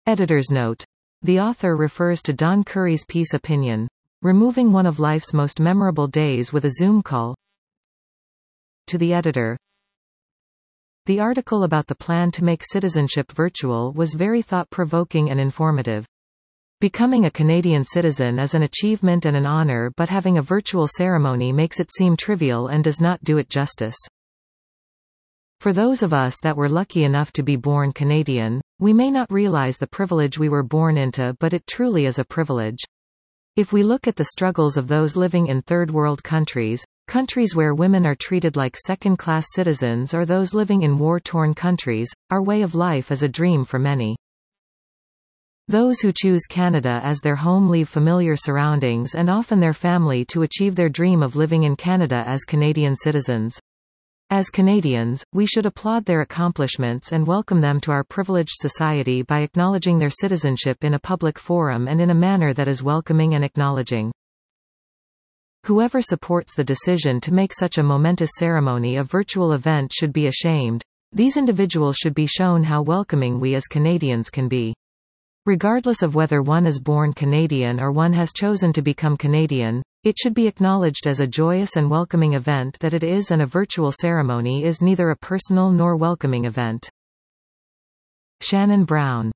Editor's note. The author refers to Don Curry's piece Opinion. Removing one of life's most memorable days with a Zoom call. To the editor. The article about the plan to make citizenship virtual was very thought-provoking and informative. Becoming a Canadian citizen is an achievement and an honor, but having a virtual ceremony makes it seem trivial and does not do it justice. For those of us that were lucky enough to be born Canadian, we may not realize the privilege we were born into, but it truly is a privilege. If we look at the struggles of those living in third world countries, countries where women are treated like second-class citizens, or those living in war-torn countries, our way of life is a dream for many. Those who choose Canada as their home leave familiar surroundings and often their family to achieve their dream of living in Canada as Canadian citizens. As Canadians, we should applaud their accomplishments and welcome them to our privileged society by acknowledging their citizenship in a public forum and in a manner that is welcoming and acknowledging. Whoever supports the decision to make such a momentous ceremony a virtual event should be ashamed. These individuals should be shown how welcoming we as Canadians can be. Regardless of whether one is born Canadian or one has chosen to become Canadian, it should be acknowledged as a joyous and welcoming event that it is, and a virtual ceremony is neither a personal nor welcoming event. Shannon Brown.